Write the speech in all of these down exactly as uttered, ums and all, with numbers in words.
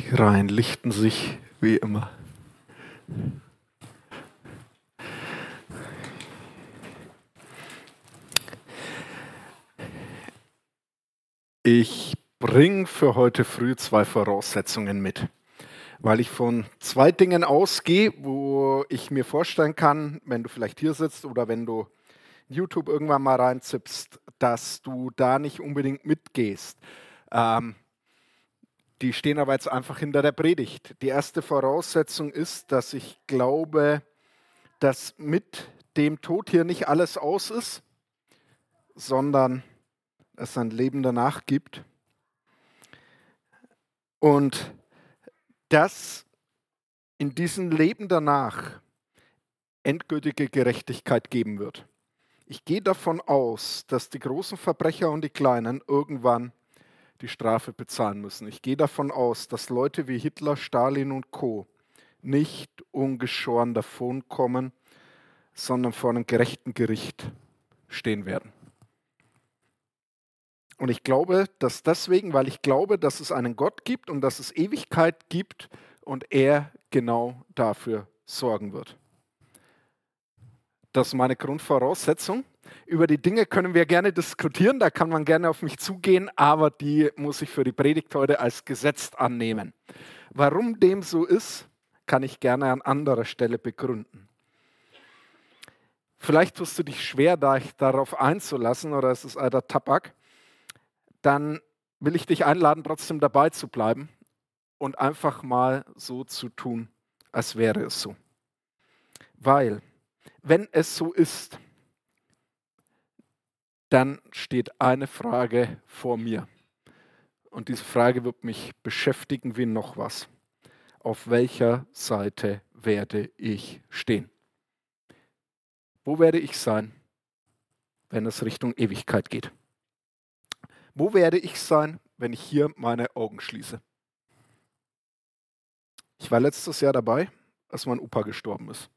Die Reihen lichten sich wie immer. Ich bringe für heute früh zwei Voraussetzungen mit, weil ich von zwei Dingen ausgehe, wo ich mir vorstellen kann, wenn du vielleicht hier sitzt oder wenn du YouTube irgendwann mal reinzippst, dass du da nicht unbedingt mitgehst. Ähm, die stehen aber jetzt einfach hinter der Predigt. Die erste Voraussetzung ist, dass ich glaube, dass mit dem Tod hier nicht alles aus ist, sondern es ein Leben danach gibt. Und dass in diesem Leben danach endgültige Gerechtigkeit geben wird. Ich gehe davon aus, dass die großen Verbrecher und die Kleinen irgendwann die Strafe bezahlen müssen. Ich gehe davon aus, dass Leute wie Hitler, Stalin und Co. nicht ungeschoren davonkommen, sondern vor einem gerechten Gericht stehen werden. Und ich glaube, dass deswegen, weil ich glaube, dass es einen Gott gibt und dass es Ewigkeit gibt und er genau dafür sorgen wird. Das ist meine Grundvoraussetzung. Über die Dinge können wir gerne diskutieren, da kann man gerne auf mich zugehen, aber die muss ich für die Predigt heute als gesetzt annehmen. Warum dem so ist, kann ich gerne an anderer Stelle begründen. Vielleicht tust du dich schwer, darauf einzulassen, oder es ist alter Tabak. Dann will ich dich einladen, trotzdem dabei zu bleiben und einfach mal so zu tun, als wäre es so. Weil, wenn es so ist, dann steht eine Frage vor mir. Und diese Frage wird mich beschäftigen wie noch was. Auf welcher Seite werde ich stehen? Wo werde ich sein, wenn es Richtung Ewigkeit geht? Wo werde ich sein, wenn ich hier meine Augen schließe? Ich war letztes Jahr dabei, als mein Opa gestorben ist.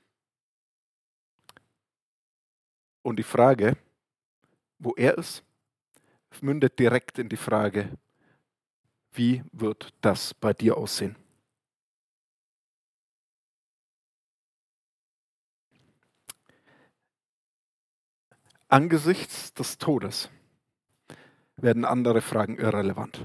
Und die Frage, wo er ist, mündet direkt in die Frage, wie wird das bei dir aussehen? Angesichts des Todes werden andere Fragen irrelevant.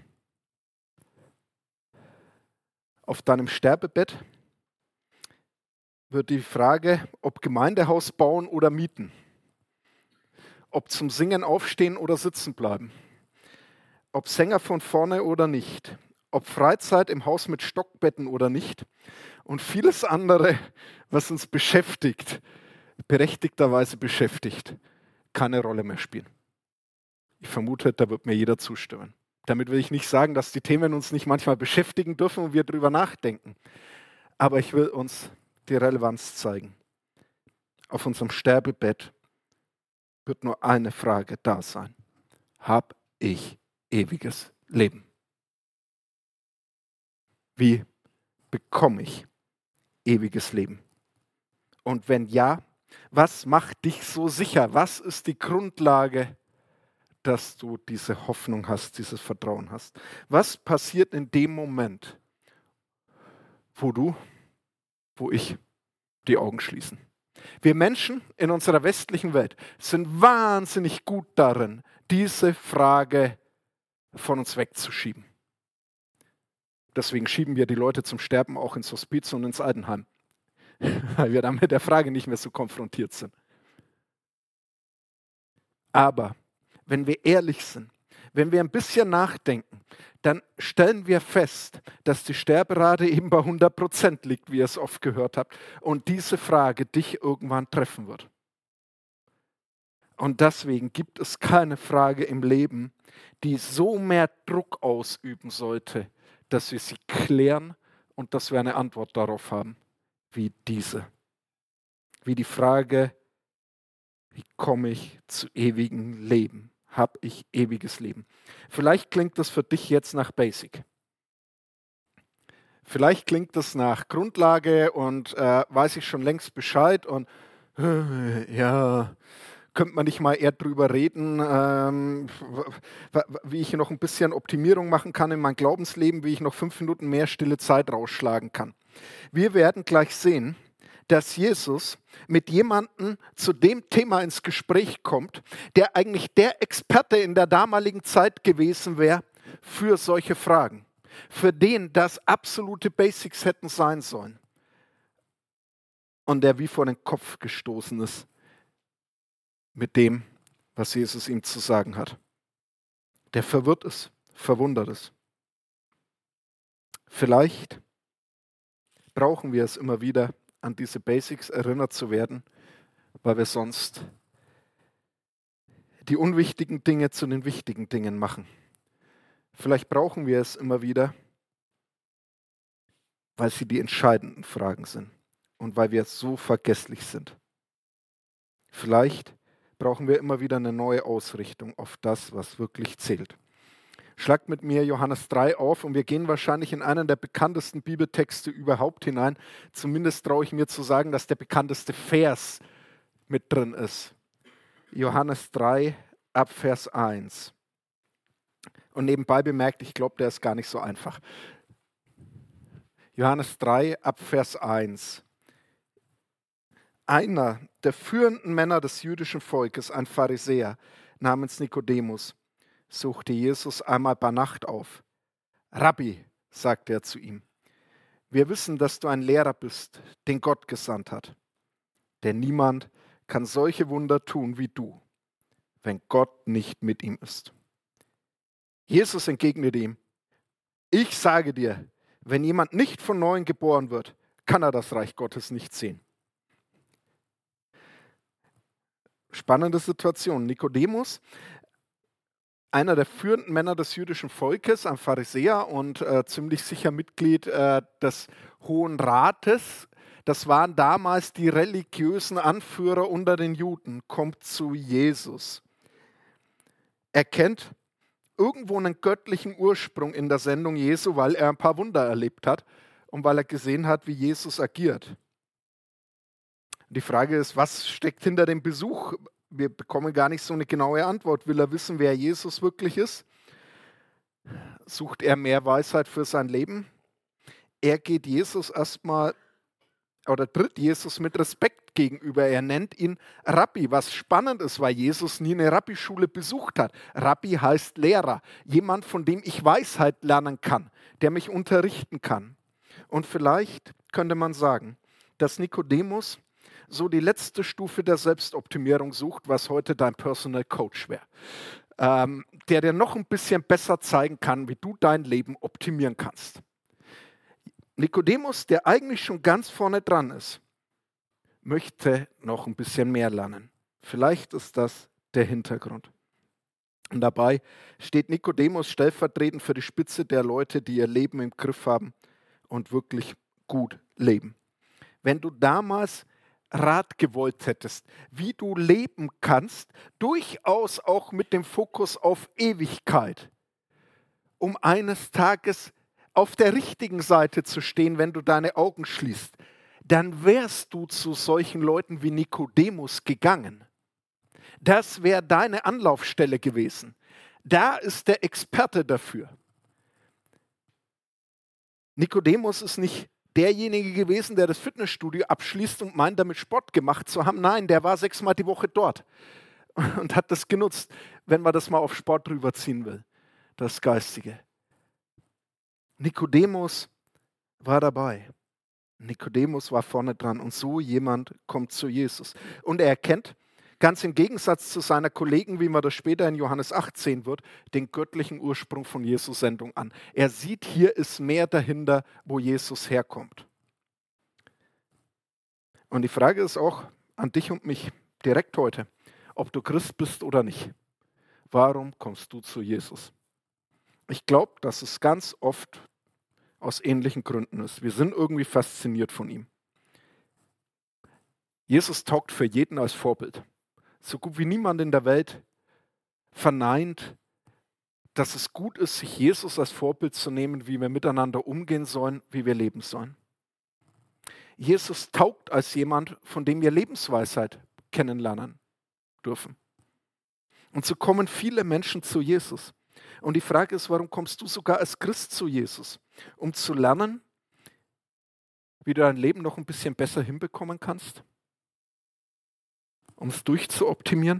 Auf deinem Sterbebett wird die Frage, ob Gemeindehaus bauen oder mieten, ob zum Singen aufstehen oder sitzen bleiben, ob Sänger von vorne oder nicht, ob Freizeit im Haus mit Stockbetten oder nicht und vieles andere, was uns beschäftigt, berechtigterweise beschäftigt, keine Rolle mehr spielen. Ich vermute, da wird mir jeder zustimmen. Damit will ich nicht sagen, dass die Themen uns nicht manchmal beschäftigen dürfen und wir darüber nachdenken. Aber ich will uns die Relevanz zeigen. Auf unserem Sterbebett wird nur eine Frage da sein. Hab ich ewiges Leben? Wie bekomme ich ewiges Leben? Und wenn ja, was macht dich so sicher? Was ist die Grundlage, dass du diese Hoffnung hast, dieses Vertrauen hast? Was passiert in dem Moment, wo du, wo ich die Augen schließen? Wir Menschen in unserer westlichen Welt sind wahnsinnig gut darin, diese Frage von uns wegzuschieben. Deswegen schieben wir die Leute zum Sterben auch ins Hospiz und ins Altenheim, weil wir dann mit der Frage nicht mehr so konfrontiert sind. Aber wenn wir ehrlich sind, wenn wir ein bisschen nachdenken, dann stellen wir fest, dass die Sterberate eben bei hundert Prozent liegt, wie ihr es oft gehört habt, und diese Frage dich irgendwann treffen wird. Und deswegen gibt es keine Frage im Leben, die so mehr Druck ausüben sollte, dass wir sie klären und dass wir eine Antwort darauf haben, wie diese. Wie die Frage, wie komme ich zu ewigem Leben? Habe ich ewiges Leben? Vielleicht klingt das für dich jetzt nach Basic. Vielleicht klingt das nach Grundlage und äh, weiß ich schon längst Bescheid und äh, ja, könnte man nicht mal eher drüber reden, ähm, wie ich noch ein bisschen Optimierung machen kann in mein Glaubensleben, wie ich noch fünf Minuten mehr stille Zeit rausschlagen kann. Wir werden gleich sehen, dass Jesus mit jemandem zu dem Thema ins Gespräch kommt, der eigentlich der Experte in der damaligen Zeit gewesen wäre für solche Fragen, für den das absolute Basics hätten sein sollen und der wie vor den Kopf gestoßen ist mit dem, was Jesus ihm zu sagen hat. Der verwirrt ist, verwundert ist. Vielleicht brauchen wir es immer wieder, an diese Basics erinnert zu werden, weil wir sonst die unwichtigen Dinge zu den wichtigen Dingen machen. Vielleicht brauchen wir es immer wieder, weil sie die entscheidenden Fragen sind und weil wir so vergesslich sind. Vielleicht brauchen wir immer wieder eine neue Ausrichtung auf das, was wirklich zählt. Schlagt mit mir Johannes drei auf und wir gehen wahrscheinlich in einen der bekanntesten Bibeltexte überhaupt hinein. Zumindest traue ich mir zu sagen, dass der bekannteste Vers mit drin ist. Johannes drei ab Vers eins. Und nebenbei bemerkt, ich glaube, der ist gar nicht so einfach. Johannes drei ab Vers eins. Einer der führenden Männer des jüdischen Volkes, ein Pharisäer namens Nikodemus, suchte Jesus einmal bei Nacht auf. Rabbi, sagte er zu ihm, wir wissen, dass du ein Lehrer bist, den Gott gesandt hat. Denn niemand kann solche Wunder tun wie du, wenn Gott nicht mit ihm ist. Jesus entgegnete ihm, ich sage dir, wenn jemand nicht von neuem geboren wird, kann er das Reich Gottes nicht sehen. Spannende Situation. Nikodemus, einer der führenden Männer des jüdischen Volkes, ein Pharisäer und äh, ziemlich sicher Mitglied äh, des Hohen Rates. Das waren damals die religiösen Anführer unter den Juden, kommt zu Jesus. Er kennt irgendwo einen göttlichen Ursprung in der Sendung Jesu, weil er ein paar Wunder erlebt hat und weil er gesehen hat, wie Jesus agiert. Die Frage ist, was steckt hinter dem Besuch? Wir bekommen gar nicht so eine genaue Antwort. Will er wissen, wer Jesus wirklich ist? Sucht er mehr Weisheit für sein Leben? Er geht Jesus erstmal oder tritt Jesus mit Respekt gegenüber. Er nennt ihn Rabbi, was spannend ist, weil Jesus nie eine Rabbischule besucht hat. Rabbi heißt Lehrer, jemand, von dem ich Weisheit lernen kann, der mich unterrichten kann. Und vielleicht könnte man sagen, dass Nikodemus so die letzte Stufe der Selbstoptimierung sucht, was heute dein Personal Coach wäre, ähm, der dir noch ein bisschen besser zeigen kann, wie du dein Leben optimieren kannst. Nikodemus, der eigentlich schon ganz vorne dran ist, möchte noch ein bisschen mehr lernen. Vielleicht ist das der Hintergrund. Und dabei steht Nikodemus stellvertretend für die Spitze der Leute, die ihr Leben im Griff haben und wirklich gut leben. Wenn du damals Rat gewollt hättest, wie du leben kannst, durchaus auch mit dem Fokus auf Ewigkeit, um eines Tages auf der richtigen Seite zu stehen, wenn du deine Augen schließt, dann wärst du zu solchen Leuten wie Nikodemus gegangen. Das wäre deine Anlaufstelle gewesen. Da ist der Experte dafür. Nikodemus ist nicht derjenige gewesen, der das Fitnessstudio abschließt und meint, damit Sport gemacht zu haben. Nein, der war sechsmal die Woche dort und hat das genutzt, wenn man das mal auf Sport rüberziehen will, das Geistige. Nikodemus war dabei. Nikodemus war vorne dran und so jemand kommt zu Jesus. Und er erkennt, ganz im Gegensatz zu seiner Kollegen, wie man das später in Johannes acht sehen wird, den göttlichen Ursprung von Jesus Sendung an. Er sieht, hier ist mehr dahinter, wo Jesus herkommt. Und die Frage ist auch an dich und mich direkt heute, ob du Christ bist oder nicht. Warum kommst du zu Jesus? Ich glaube, dass es ganz oft aus ähnlichen Gründen ist. Wir sind irgendwie fasziniert von ihm. Jesus taugt für jeden als Vorbild. So gut wie niemand in der Welt verneint, dass es gut ist, sich Jesus als Vorbild zu nehmen, wie wir miteinander umgehen sollen, wie wir leben sollen. Jesus taugt als jemand, von dem wir Lebensweisheit kennenlernen dürfen. Und so kommen viele Menschen zu Jesus. Und die Frage ist, warum kommst du sogar als Christ zu Jesus? Um zu lernen, wie du dein Leben noch ein bisschen besser hinbekommen kannst? Um es durchzuoptimieren?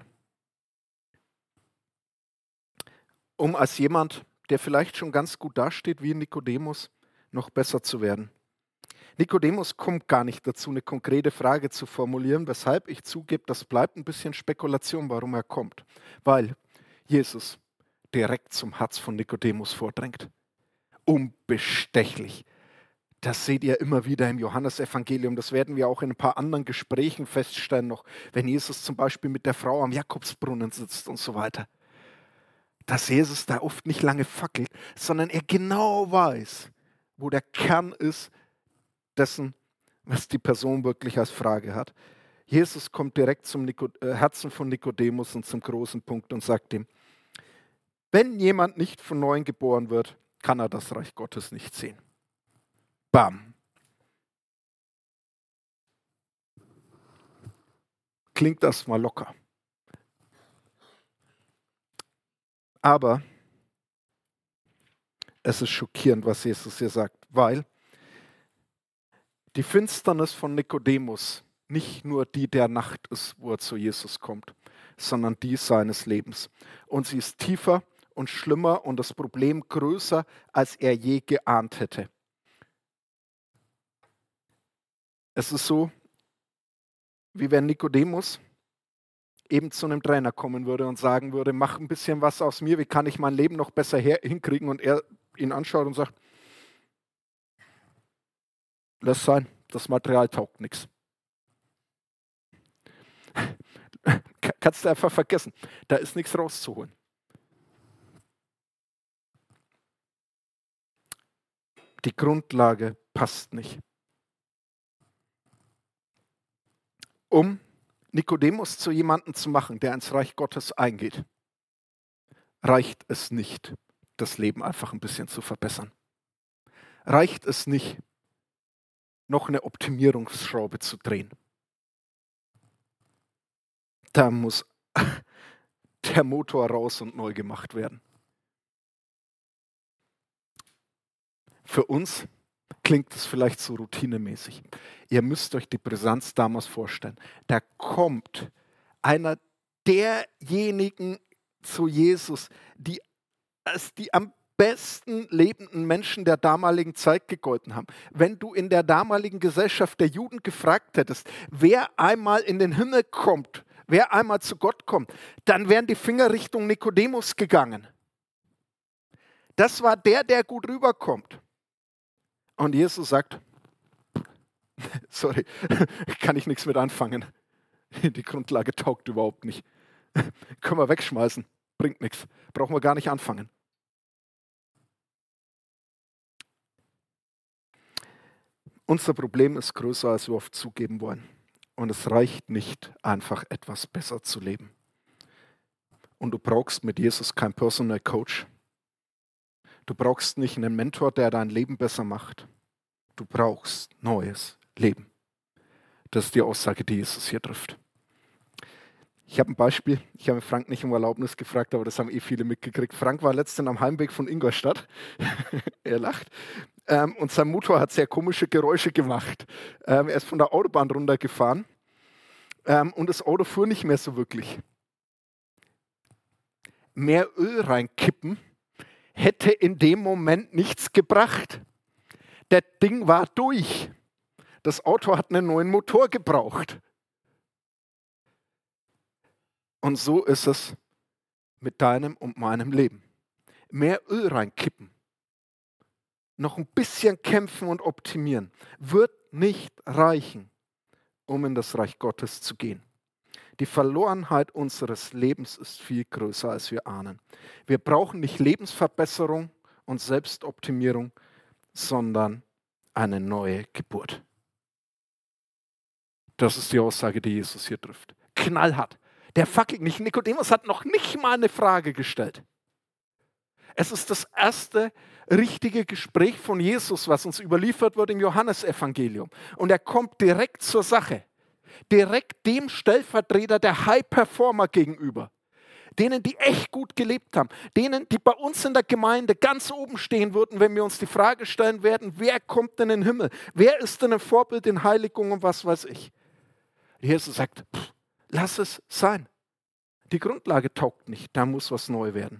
Um als jemand, der vielleicht schon ganz gut dasteht, wie Nikodemus, noch besser zu werden. Nikodemus kommt gar nicht dazu, eine konkrete Frage zu formulieren, weshalb ich zugebe, das bleibt ein bisschen Spekulation, warum er kommt. Weil Jesus direkt zum Herz von Nikodemus vordringt. Unbestechlich. Das seht ihr immer wieder im Johannesevangelium. Das werden wir auch in ein paar anderen Gesprächen feststellen noch, wenn Jesus zum Beispiel mit der Frau am Jakobsbrunnen sitzt und so weiter. Dass Jesus da oft nicht lange fackelt, sondern er genau weiß, wo der Kern ist dessen, was die Person wirklich als Frage hat. Jesus kommt direkt zum Nico- äh, Herzen von Nikodemus und zum großen Punkt und sagt ihm, wenn jemand nicht von neuem geboren wird, kann er das Reich Gottes nicht sehen. Bam. Klingt das mal locker. Aber es ist schockierend, was Jesus hier sagt, weil die Finsternis von Nikodemus nicht nur die der Nacht ist, wo er zu Jesus kommt, sondern die seines Lebens. Und sie ist tiefer und schlimmer und das Problem größer, als er je geahnt hätte. Es ist so, wie wenn Nikodemus eben zu einem Trainer kommen würde und sagen würde, mach ein bisschen was aus mir, wie kann ich mein Leben noch besser her- hinkriegen? Und er ihn anschaut und sagt, lass sein, das Material taugt nichts. Kannst du einfach vergessen, da ist nichts rauszuholen. Die Grundlage passt nicht. Um Nikodemus zu jemandem zu machen, der ins Reich Gottes eingeht, reicht es nicht, das Leben einfach ein bisschen zu verbessern. Reicht es nicht, noch eine Optimierungsschraube zu drehen. Da muss der Motor raus und neu gemacht werden. Für uns klingt es vielleicht so routinemäßig. Ihr müsst euch die Brisanz damals vorstellen. Da kommt einer derjenigen zu Jesus, die als die am besten lebenden Menschen der damaligen Zeit gegolten haben. Wenn du in der damaligen Gesellschaft der Juden gefragt hättest, wer einmal in den Himmel kommt, wer einmal zu Gott kommt, dann wären die Finger Richtung Nikodemus gegangen. Das war der, der gut rüberkommt. Und Jesus sagt, sorry, kann ich nichts mit anfangen. Die Grundlage taugt überhaupt nicht. Können wir wegschmeißen, bringt nichts, brauchen wir gar nicht anfangen. Unser Problem ist größer, als wir oft zugeben wollen. Und es reicht nicht, einfach etwas besser zu leben. Und du brauchst mit Jesus keinen Personal Coach. Du brauchst nicht einen Mentor, der dein Leben besser macht. Du brauchst neues Leben. Das ist die Aussage, die Jesus hier trifft. Ich habe ein Beispiel. Ich habe Frank nicht um Erlaubnis gefragt, aber das haben eh viele mitgekriegt. Frank war letztens am Heimweg von Ingolstadt. Er lacht. Ähm, und sein Motor hat sehr komische Geräusche gemacht. Ähm, er ist von der Autobahn runtergefahren ähm, und das Auto fuhr nicht mehr so wirklich. Mehr Öl reinkippen hätte in dem Moment nichts gebracht. Das Ding war durch. Das Auto hat einen neuen Motor gebraucht. Und so ist es mit deinem und meinem Leben. Mehr Öl reinkippen, noch ein bisschen kämpfen und optimieren, wird nicht reichen, um in das Reich Gottes zu gehen. Die Verlorenheit unseres Lebens ist viel größer, als wir ahnen. Wir brauchen nicht Lebensverbesserung und Selbstoptimierung, sondern eine neue Geburt. Das ist die Aussage, die Jesus hier trifft. Knallhart. Der fackelt nicht. Nikodemus hat noch nicht mal eine Frage gestellt. Es ist das erste richtige Gespräch von Jesus, was uns überliefert wird im Johannesevangelium. Und er kommt direkt zur Sache. direkt dem Stellvertreter der High Performer gegenüber. Denen, die echt gut gelebt haben. Denen, die bei uns in der Gemeinde ganz oben stehen würden, wenn wir uns die Frage stellen werden, wer kommt denn in den Himmel? Wer ist denn ein Vorbild in Heiligung und was weiß ich? Jesus sagt, pff, lass es sein. Die Grundlage taugt nicht, da muss was neu werden.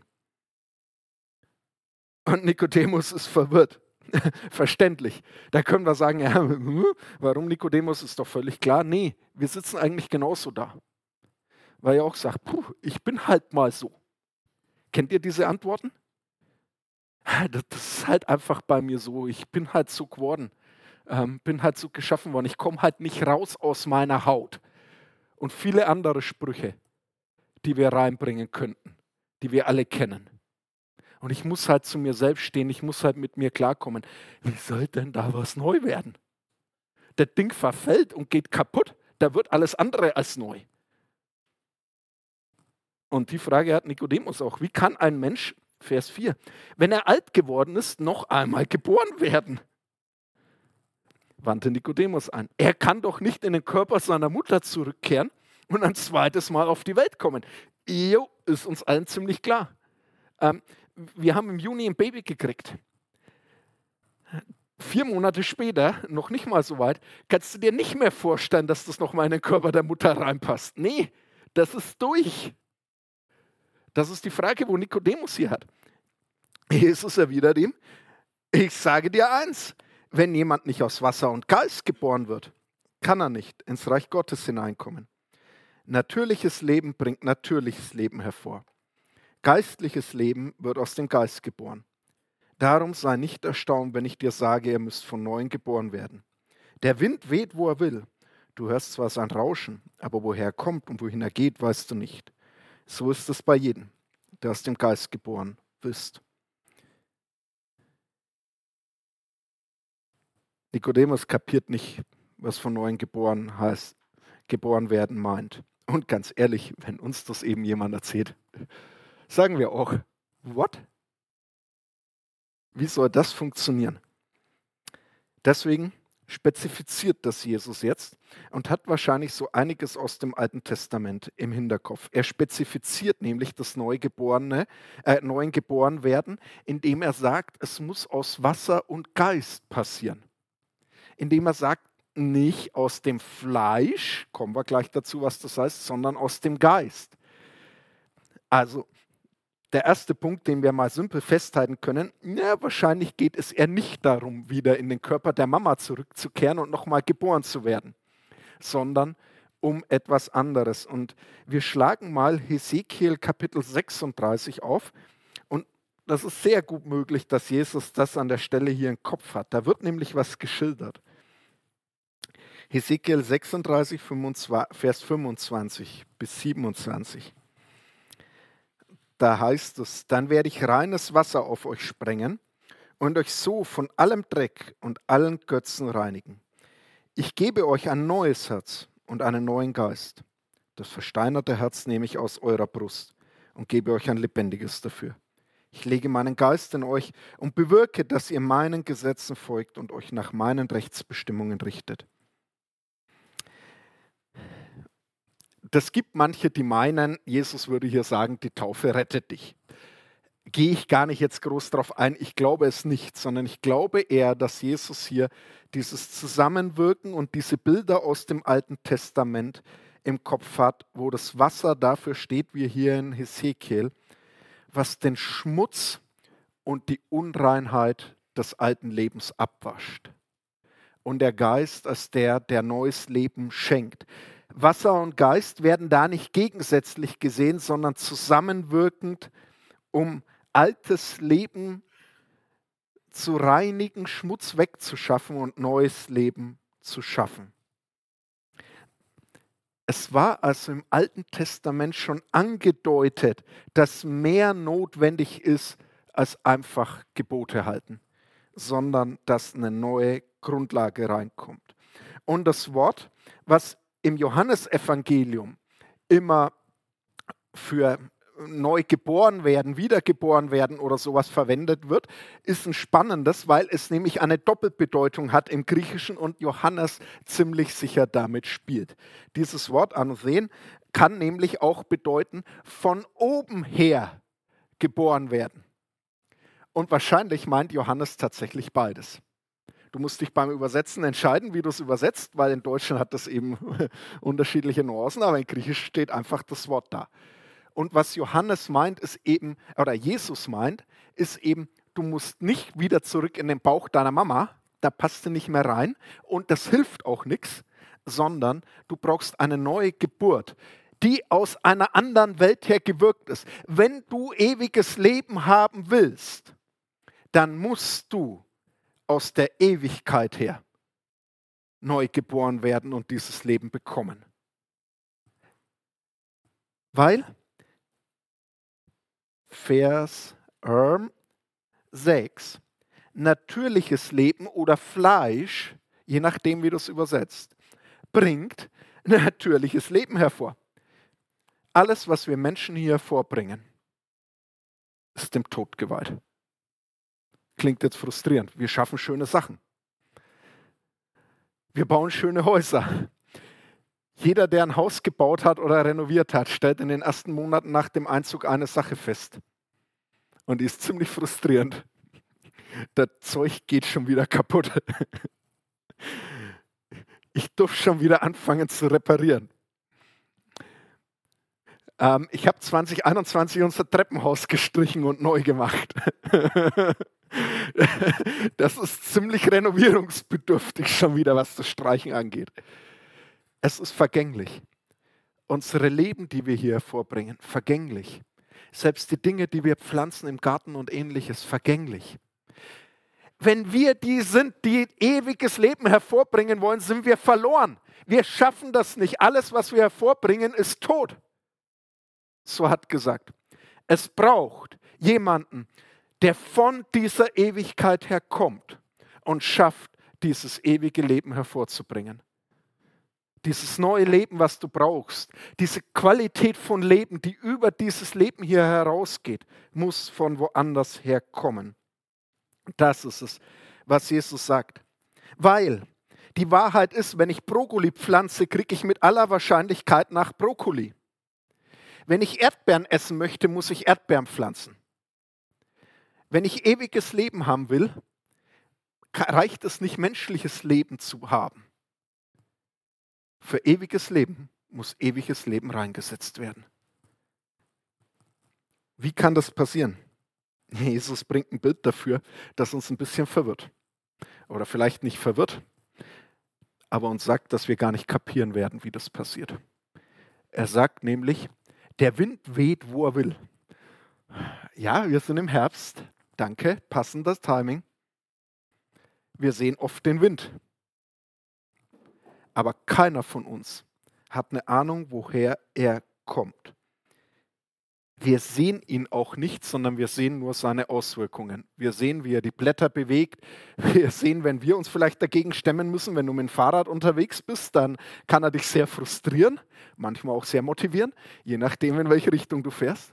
Und Nikodemus ist verwirrt. Verständlich. Da können wir sagen, ja, warum Nikodemus, ist doch völlig klar. Nee, wir sitzen eigentlich genauso da. Weil er auch sagt, puh, ich bin halt mal so. Kennt ihr diese Antworten? Das ist halt einfach bei mir so. Ich bin halt so geworden. Ähm, bin halt so geschaffen worden. Ich komme halt nicht raus aus meiner Haut. Und viele andere Sprüche, die wir reinbringen könnten, die wir alle kennen. Und ich muss halt zu mir selbst stehen. Ich muss halt mit mir klarkommen. Wie soll denn da was neu werden? Das Ding verfällt und geht kaputt. Da wird alles andere als neu. Und die Frage hat Nikodemus auch. Wie kann ein Mensch, Vers vier, wenn er alt geworden ist, noch einmal geboren werden? Wandte Nikodemus ein. Er kann doch nicht in den Körper seiner Mutter zurückkehren und ein zweites Mal auf die Welt kommen. Jo, ist uns allen ziemlich klar. Ähm, wir haben im Juni ein Baby gekriegt. Vier Monate später, noch nicht mal so weit, kannst du dir nicht mehr vorstellen, dass das nochmal in den Körper der Mutter reinpasst. Nee, das ist durch. Das ist die Frage, wo Nikodemus hier hat. Jesus erwidert ihm, ich sage dir eins, wenn jemand nicht aus Wasser und Geist geboren wird, kann er nicht ins Reich Gottes hineinkommen. Natürliches Leben bringt natürliches Leben hervor. Geistliches Leben wird aus dem Geist geboren. Darum sei nicht erstaunt, wenn ich dir sage, ihr müsst von Neuem geboren werden. Der Wind weht, wo er will. Du hörst zwar sein Rauschen, aber woher er kommt und wohin er geht, weißt du nicht. So ist es bei jedem, der aus dem Geist geboren ist. Nikodemus kapiert nicht, was von Neuem geboren heißt, geboren werden meint. Und ganz ehrlich, wenn uns das eben jemand erzählt, sagen wir auch, what? Wie soll das funktionieren? Deswegen spezifiziert das Jesus jetzt und hat wahrscheinlich so einiges aus dem Alten Testament im Hinterkopf. Er spezifiziert nämlich das Neugeborene, äh, neuen Geborenwerden, indem er sagt, es muss aus Wasser und Geist passieren. Indem er sagt, nicht aus dem Fleisch, kommen wir gleich dazu, was das heißt, sondern aus dem Geist. Also der erste Punkt, den wir mal simpel festhalten können, ja, wahrscheinlich geht es eher nicht darum, wieder in den Körper der Mama zurückzukehren und nochmal geboren zu werden, sondern um etwas anderes. Und wir schlagen mal Hesekiel Kapitel sechsunddreißig auf und das ist sehr gut möglich, dass Jesus das an der Stelle hier im Kopf hat. Da wird nämlich was geschildert. Hesekiel sechsunddreißig, Vers fünfundzwanzig bis siebenundzwanzig. Da heißt es, dann werde ich reines Wasser auf euch sprengen und euch so von allem Dreck und allen Götzen reinigen. Ich gebe euch ein neues Herz und einen neuen Geist. Das versteinerte Herz nehme ich aus eurer Brust und gebe euch ein lebendiges dafür. Ich lege meinen Geist in euch und bewirke, dass ihr meinen Gesetzen folgt und euch nach meinen Rechtsbestimmungen richtet. Das gibt manche, die meinen, Jesus würde hier sagen, die Taufe rettet dich. Gehe ich gar nicht jetzt groß drauf ein. Ich glaube es nicht, sondern ich glaube eher, dass Jesus hier dieses Zusammenwirken und diese Bilder aus dem Alten Testament im Kopf hat, wo das Wasser dafür steht, wie hier in Hesekiel, was den Schmutz und die Unreinheit des alten Lebens abwascht. Und der Geist als der, der neues Leben schenkt. Wasser und Geist werden da nicht gegensätzlich gesehen, sondern zusammenwirkend, um altes Leben zu reinigen, Schmutz wegzuschaffen und neues Leben zu schaffen. Es war also im Alten Testament schon angedeutet, dass mehr notwendig ist, als einfach Gebote halten, sondern dass eine neue Grundlage reinkommt. Und das Wort, was im Johannesevangelium immer für neu geboren werden, wiedergeboren werden oder sowas verwendet wird, ist ein spannendes, weil es nämlich eine Doppelbedeutung hat im Griechischen und Johannes ziemlich sicher damit spielt. Dieses Wort ansehen kann nämlich auch bedeuten, von oben her geboren werden. Und wahrscheinlich meint Johannes tatsächlich beides. Du musst dich beim Übersetzen entscheiden, wie du es übersetzt, weil in Deutschen hat das eben unterschiedliche Nuancen, aber in Griechisch steht einfach das Wort da. Und was Johannes meint, ist eben, oder Jesus meint, ist eben, du musst nicht wieder zurück in den Bauch deiner Mama, da passt du nicht mehr rein und das hilft auch nichts, sondern du brauchst eine neue Geburt, die aus einer anderen Welt her gewirkt ist. Wenn du ewiges Leben haben willst, dann musst du aus der Ewigkeit her neu geboren werden und dieses Leben bekommen. Weil, Vers ähm, sechs, natürliches Leben oder Fleisch, je nachdem wie du es übersetzt, bringt natürliches Leben hervor. Alles, was wir Menschen hier hervorbringen, ist dem Tod geweiht. Klingt jetzt frustrierend. Wir schaffen schöne Sachen. Wir bauen schöne Häuser. Jeder, der ein Haus gebaut hat oder renoviert hat, stellt in den ersten Monaten nach dem Einzug eine Sache fest. Und die ist ziemlich frustrierend. Das Zeug geht schon wieder kaputt. Ich durfte schon wieder anfangen zu reparieren. Ähm, ich habe zwanzig einundzwanzig unser Treppenhaus gestrichen und neu gemacht. Das ist ziemlich renovierungsbedürftig schon wieder, was das Streichen angeht. Es ist vergänglich. Unsere Leben, die wir hier hervorbringen, vergänglich. Selbst die Dinge, die wir pflanzen im Garten und ähnliches, vergänglich. Wenn wir die sind, die ewiges Leben hervorbringen wollen, sind wir verloren. Wir schaffen das nicht. Alles, was wir hervorbringen, ist tot. So hat gesagt. Es braucht jemanden, der von dieser Ewigkeit her kommt und schafft, dieses ewige Leben hervorzubringen. Dieses neue Leben, was du brauchst, diese Qualität von Leben, die über dieses Leben hier herausgeht, muss von woanders herkommen. Das ist es, was Jesus sagt. Weil die Wahrheit ist, wenn ich Brokkoli pflanze, kriege ich mit aller Wahrscheinlichkeit nach Brokkoli. Wenn ich Erdbeeren essen möchte, muss ich Erdbeeren pflanzen. Wenn ich ewiges Leben haben will, reicht es nicht, menschliches Leben zu haben. Für ewiges Leben muss ewiges Leben reingesetzt werden. Wie kann das passieren? Jesus bringt ein Bild dafür, das uns ein bisschen verwirrt. Oder vielleicht nicht verwirrt, aber uns sagt, dass wir gar nicht kapieren werden, wie das passiert. Er sagt nämlich, der Wind weht, wo er will. Ja, wir sind im Herbst. Danke, passendes Timing. Wir sehen oft den Wind. Aber keiner von uns hat eine Ahnung, woher er kommt. Wir sehen ihn auch nicht, sondern wir sehen nur seine Auswirkungen. Wir sehen, wie er die Blätter bewegt. Wir sehen, wenn wir uns vielleicht dagegen stemmen müssen, wenn du mit dem Fahrrad unterwegs bist, dann kann er dich sehr frustrieren, manchmal auch sehr motivieren, je nachdem, in welche Richtung du fährst.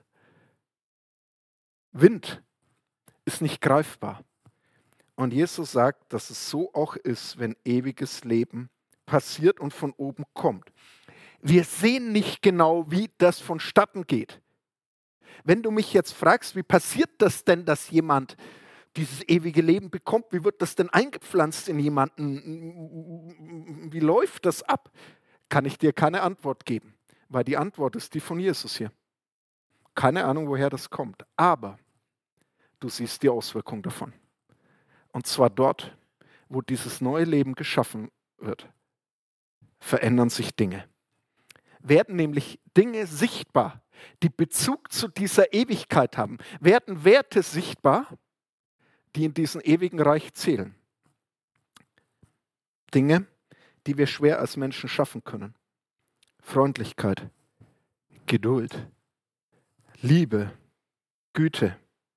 Wind ist nicht greifbar. Und Jesus sagt, dass es so auch ist, wenn ewiges Leben passiert und von oben kommt. Wir sehen nicht genau, wie das vonstatten geht. Wenn du mich jetzt fragst, wie passiert das denn, dass jemand dieses ewige Leben bekommt, wie wird das denn eingepflanzt in jemanden, wie läuft das ab, kann ich dir keine Antwort geben, weil die Antwort ist die von Jesus hier. Keine Ahnung, woher das kommt, aber du siehst die Auswirkung davon. Und zwar dort, wo dieses neue Leben geschaffen wird, verändern sich Dinge. Werden nämlich Dinge sichtbar, die Bezug zu dieser Ewigkeit haben, werden Werte sichtbar, die in diesem ewigen Reich zählen. Dinge, die wir schwer als Menschen schaffen können. Freundlichkeit, Geduld, Liebe, Güte.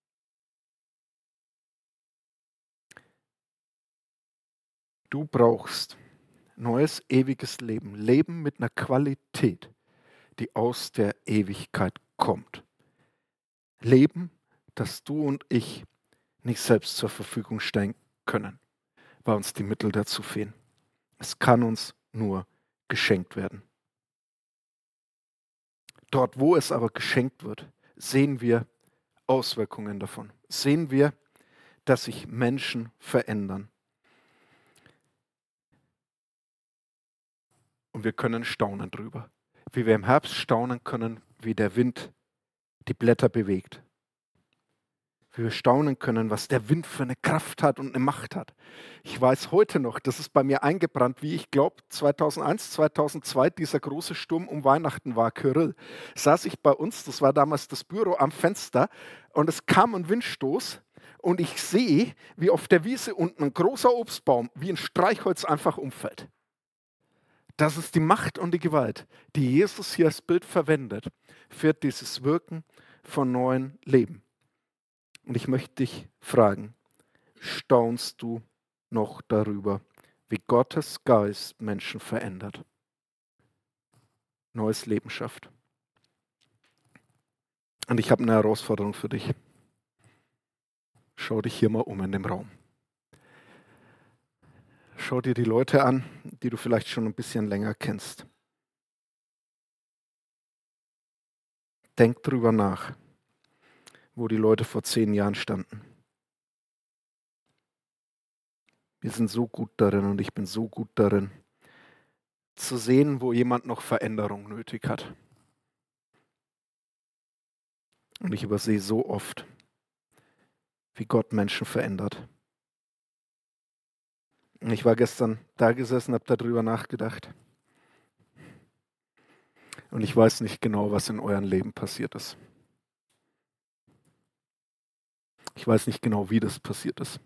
Du brauchst neues, ewiges Leben. Leben mit einer Qualität, die aus der Ewigkeit kommt. Leben, das du und ich nicht selbst zur Verfügung stellen können, weil uns die Mittel dazu fehlen. Es kann uns nur geschenkt werden. Dort, wo es aber geschenkt wird, sehen wir Auswirkungen davon. Sehen wir, dass sich Menschen verändern. Und wir können staunen drüber. Wie wir im Herbst staunen können, wie der Wind die Blätter bewegt. Wie wir staunen können, was der Wind für eine Kraft hat und eine Macht hat. Ich weiß heute noch, das ist bei mir eingebrannt, wie ich glaube zweitausendeins, zweitausendzwei, dieser große Sturm um Weihnachten war, Kyrill. Saß ich bei uns, das war damals das Büro, am Fenster und es kam ein Windstoß und ich sehe, wie auf der Wiese unten ein großer Obstbaum wie ein Streichholz einfach umfällt. Das ist die Macht und die Gewalt, die Jesus hier als Bild verwendet für dieses Wirken von neuem Leben. Und ich möchte dich fragen, staunst du noch darüber, wie Gottes Geist Menschen verändert, neues Leben schafft? Und ich habe eine Herausforderung für dich. Schau dich hier mal um in dem Raum. Schau dir die Leute an, die du vielleicht schon ein bisschen länger kennst. Denk drüber nach, wo die Leute vor zehn Jahren standen. Wir sind so gut darin und ich bin so gut darin, zu sehen, wo jemand noch Veränderung nötig hat. Und ich übersehe so oft, wie Gott Menschen verändert. Und ich war gestern da gesessen, habe darüber nachgedacht. Und ich weiß nicht genau, was in eurem Leben passiert ist. Ich weiß nicht genau, wie das passiert ist.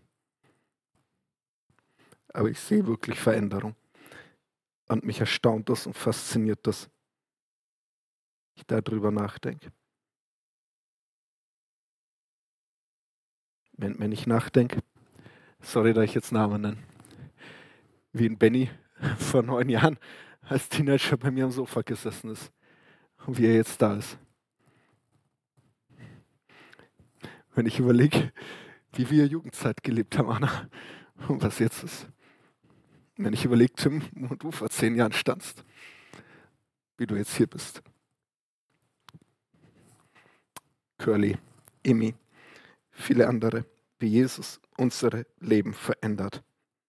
Aber ich sehe wirklich Veränderung. Und mich erstaunt das und fasziniert das, ich darüber nachdenke. Wenn, wenn ich nachdenke, sorry, dass ich jetzt Namen nenne, wie ein Benny vor neun Jahren als Teenager bei mir am Sofa gesessen ist und wie er jetzt da ist. Wenn ich überlege, wie wir Jugendzeit gelebt haben, Anna, und was jetzt ist. Wenn ich überlege, Tim, wo du vor zehn Jahren standst, wie du jetzt hier bist. Curly, Emi, viele andere, wie Jesus unsere Leben verändert.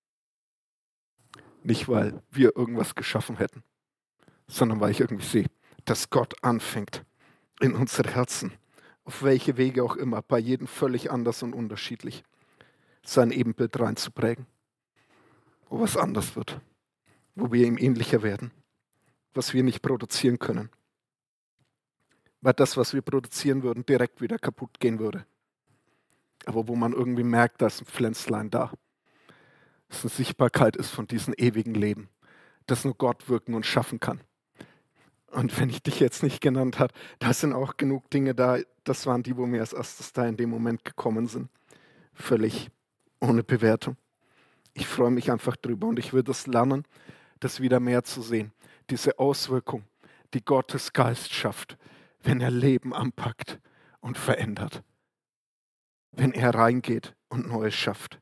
Nicht, weil wir irgendwas geschaffen hätten, sondern weil ich irgendwie sehe, dass Gott anfängt, in unsere Herzen, auf welche Wege auch immer, bei jedem völlig anders und unterschiedlich, sein Ebenbild reinzuprägen, wo was anders wird, wo wir ihm ähnlicher werden, was wir nicht produzieren können. Weil das, was wir produzieren würden, direkt wieder kaputt gehen würde. Aber wo man irgendwie merkt, da ist ein Pflänzlein da. Dass eine Sichtbarkeit ist von diesem ewigen Leben, das nur Gott wirken und schaffen kann. Und wenn ich dich jetzt nicht genannt habe, da sind auch genug Dinge da, das waren die, wo mir als erstes da in dem Moment gekommen sind. Völlig ohne Bewertung. Ich freue mich einfach drüber und ich würde es lernen, das wieder mehr zu sehen. Diese Auswirkung, die Gottes Geist schafft, wenn er Leben anpackt und verändert. Wenn er reingeht und Neues schafft.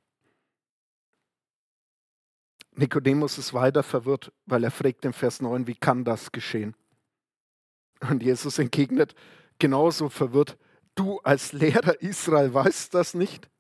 Nikodemus ist weiter verwirrt, weil er fragt im Vers neun, wie kann das geschehen? Und Jesus entgegnet, genauso verwirrt, du als Lehrer Israel weißt das nicht?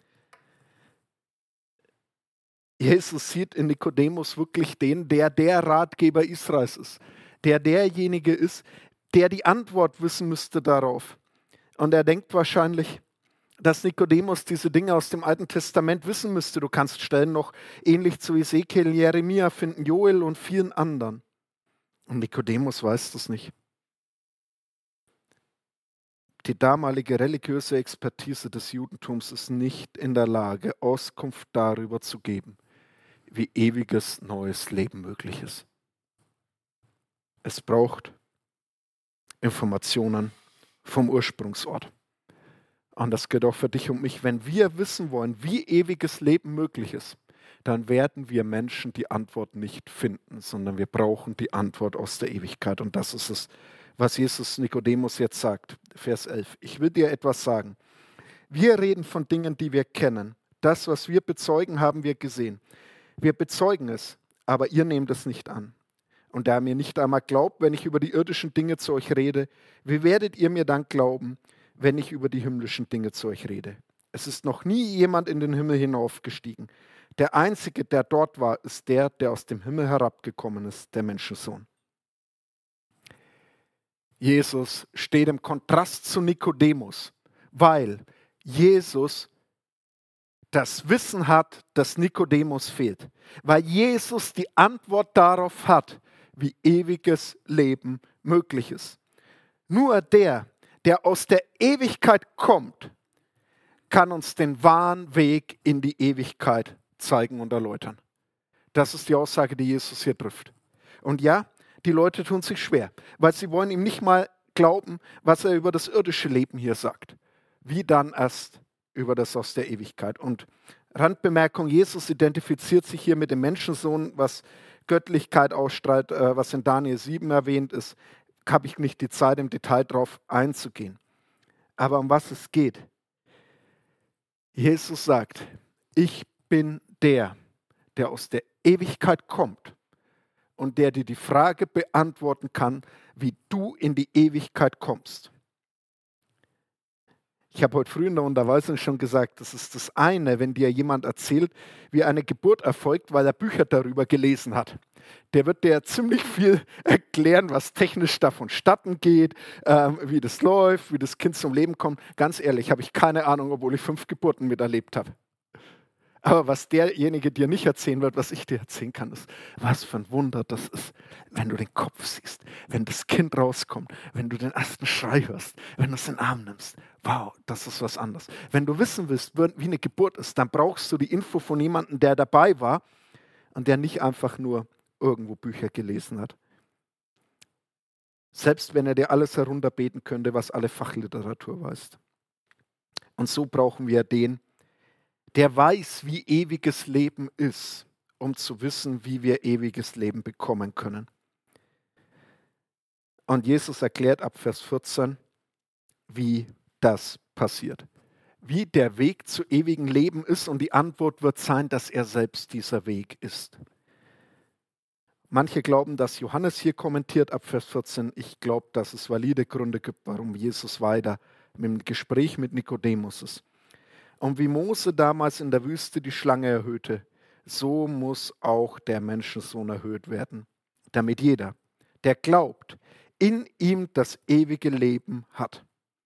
Jesus sieht in Nikodemus wirklich den, der der Ratgeber Israels ist, der derjenige ist, der die Antwort wissen müsste darauf. Und er denkt wahrscheinlich, dass Nikodemus diese Dinge aus dem Alten Testament wissen müsste. Du kannst Stellen noch ähnlich zu Ezekiel, Jeremia finden, Joel und vielen anderen. Und Nikodemus weiß das nicht. Die damalige religiöse Expertise des Judentums ist nicht in der Lage, Auskunft darüber zu geben, wie ewiges neues Leben möglich ist. Es braucht Informationen vom Ursprungsort. Und das gilt auch für dich und mich. Wenn wir wissen wollen, wie ewiges Leben möglich ist, dann werden wir Menschen die Antwort nicht finden, sondern wir brauchen die Antwort aus der Ewigkeit. Und das ist es, was Jesus Nikodemus jetzt sagt. Vers elf. Ich will dir etwas sagen. Wir reden von Dingen, die wir kennen. Das, was wir bezeugen, haben wir gesehen. Wir bezeugen es, aber ihr nehmt es nicht an. Und da ihr mir nicht einmal glaubt, wenn ich über die irdischen Dinge zu euch rede, wie werdet ihr mir dann glauben, wenn ich über die himmlischen Dinge zu euch rede? Es ist noch nie jemand in den Himmel hinaufgestiegen. Der Einzige, der dort war, ist der, der aus dem Himmel herabgekommen ist, der Menschensohn. Jesus steht im Kontrast zu Nikodemus, weil Jesus das Wissen hat, das Nikodemus fehlt. Weil Jesus die Antwort darauf hat, wie ewiges Leben möglich ist. Nur der, der aus der Ewigkeit kommt, kann uns den wahren Weg in die Ewigkeit zeigen und erläutern. Das ist die Aussage, die Jesus hier trifft. Und ja, die Leute tun sich schwer, weil sie wollen ihm nicht mal glauben, was er über das irdische Leben hier sagt. Wie dann erst über das aus der Ewigkeit. Und Randbemerkung, Jesus identifiziert sich hier mit dem Menschensohn, was Göttlichkeit ausstrahlt, äh, was in Daniel sieben erwähnt ist, habe ich nicht die Zeit, im Detail drauf einzugehen. Aber um was es geht. Jesus sagt, ich bin der, der aus der Ewigkeit kommt und der dir die Frage beantworten kann, wie du in die Ewigkeit kommst. Ich habe heute früh in der Unterweisung schon gesagt, das ist das eine, wenn dir jemand erzählt, wie eine Geburt erfolgt, weil er Bücher darüber gelesen hat. Der wird dir ziemlich viel erklären, was technisch davon statten geht, äh, wie das läuft, wie das Kind zum Leben kommt. Ganz ehrlich, habe ich keine Ahnung, obwohl ich fünf Geburten miterlebt habe. Aber was derjenige dir nicht erzählen wird, was ich dir erzählen kann, ist, was für ein Wunder das ist, wenn du den Kopf siehst, wenn das Kind rauskommt, wenn du den ersten Schrei hörst, wenn du es in den Arm nimmst. Wow, das ist was anderes. Wenn du wissen willst, wie eine Geburt ist, dann brauchst du die Info von jemandem, der dabei war und der nicht einfach nur irgendwo Bücher gelesen hat. Selbst wenn er dir alles herunterbeten könnte, was alle Fachliteratur weiß. Und so brauchen wir den, der weiß, wie ewiges Leben ist, um zu wissen, wie wir ewiges Leben bekommen können. Und Jesus erklärt ab Vers vierzehn, wie das passiert. Wie der Weg zu ewigem Leben ist, und die Antwort wird sein, dass er selbst dieser Weg ist. Manche glauben, dass Johannes hier kommentiert ab Vers vierzehn. Ich glaube, dass es valide Gründe gibt, warum Jesus weiter mit dem Gespräch mit Nikodemus ist. Und wie Mose damals in der Wüste die Schlange erhöhte, so muss auch der Menschensohn erhöht werden, damit jeder, der glaubt, in ihm das ewige Leben hat.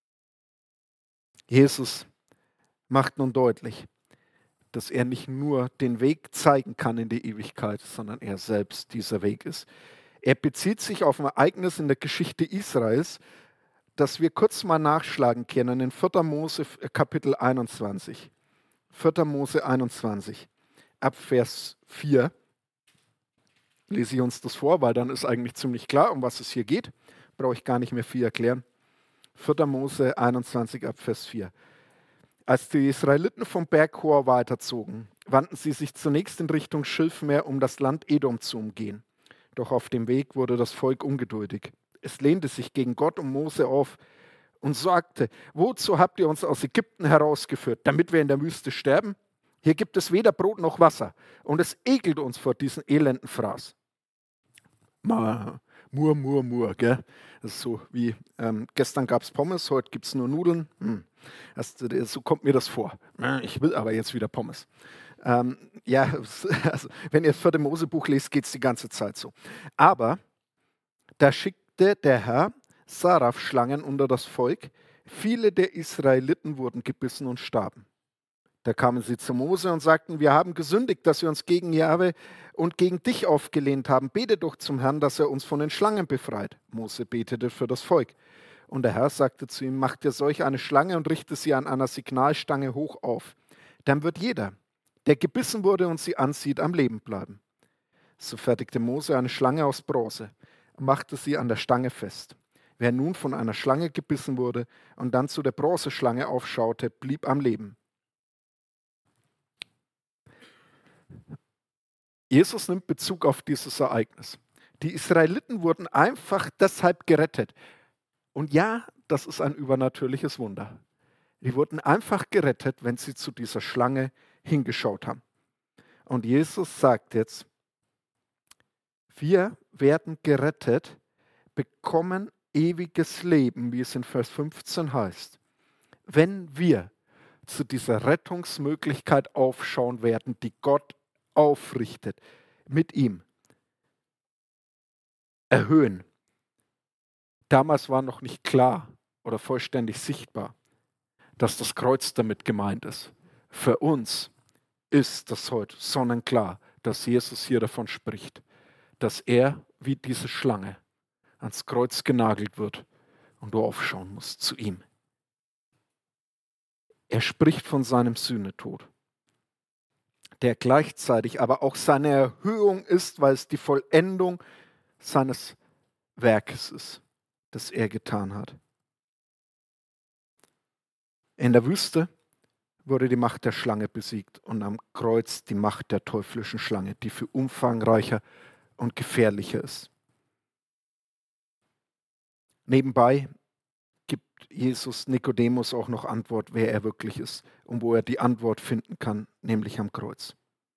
Jesus macht nun deutlich, dass er nicht nur den Weg zeigen kann in die Ewigkeit, sondern er selbst dieser Weg ist. Er bezieht sich auf ein Ereignis in der Geschichte Israels, das wir kurz mal nachschlagen können in vierter Mose Kapitel einundzwanzig. vierter Mose einundzwanzig, ab Vers vier. Lese ich uns das vor, weil dann ist eigentlich ziemlich klar, um was es hier geht. Brauche ich gar nicht mehr viel erklären. vierter Mose einundzwanzig, ab Vers vier. Als die Israeliten vom Berg Hor weiterzogen, wandten sie sich zunächst in Richtung Schilfmeer, um das Land Edom zu umgehen. Doch auf dem Weg wurde das Volk ungeduldig. Es lehnte sich gegen Gott und Mose auf und sagte, wozu habt ihr uns aus Ägypten herausgeführt, damit wir in der Wüste sterben? Hier gibt es weder Brot noch Wasser und es ekelt uns vor diesen elenden Fraß. Mur, mur, mur, gell? Das ist so wie, ähm, gestern gab es Pommes, heute gibt es nur Nudeln. Hm. Das, so kommt mir das vor. Ich will aber jetzt wieder Pommes. Ähm, ja, also, wenn ihr das vierte Mosebuch lest, geht es die ganze Zeit so. Aber da schickte der Herr Saraf-Schlangen unter das Volk. Viele der Israeliten wurden gebissen und starben. Da kamen sie zu Mose und sagten, wir haben gesündigt, dass wir uns gegen Jahwe und gegen dich aufgelehnt haben. Bete doch zum Herrn, dass er uns von den Schlangen befreit. Mose betete für das Volk. Und der Herr sagte zu ihm, mach dir solch eine Schlange und richte sie an einer Signalstange hoch auf. Dann wird jeder, der gebissen wurde und sie ansieht, am Leben bleiben. So fertigte Mose eine Schlange aus Bronze und machte sie an der Stange fest. Wer nun von einer Schlange gebissen wurde und dann zu der Bronzeschlange aufschaute, blieb am Leben. Jesus nimmt Bezug auf dieses Ereignis. Die Israeliten wurden einfach deshalb gerettet, Und ja, das ist ein übernatürliches Wunder. Die wurden einfach gerettet, wenn sie zu dieser Schlange hingeschaut haben. Und Jesus sagt jetzt, wir werden gerettet, bekommen ewiges Leben, wie es in Vers fünfzehn heißt, wenn wir zu dieser Rettungsmöglichkeit aufschauen werden, die Gott aufrichtet, mit ihm erhöhen. Damals war noch nicht klar oder vollständig sichtbar, dass das Kreuz damit gemeint ist. Für uns ist das heute sonnenklar, dass Jesus hier davon spricht, dass er wie diese Schlange ans Kreuz genagelt wird und du aufschauen musst zu ihm. Er spricht von seinem Sühnetod, der gleichzeitig aber auch seine Erhöhung ist, weil es die Vollendung seines Werkes ist, das er getan hat. In der Wüste wurde die Macht der Schlange besiegt und am Kreuz die Macht der teuflischen Schlange, die viel umfangreicher und gefährlicher ist. Nebenbei gibt Jesus Nikodemus auch noch Antwort, wer er wirklich ist und wo er die Antwort finden kann, nämlich am Kreuz.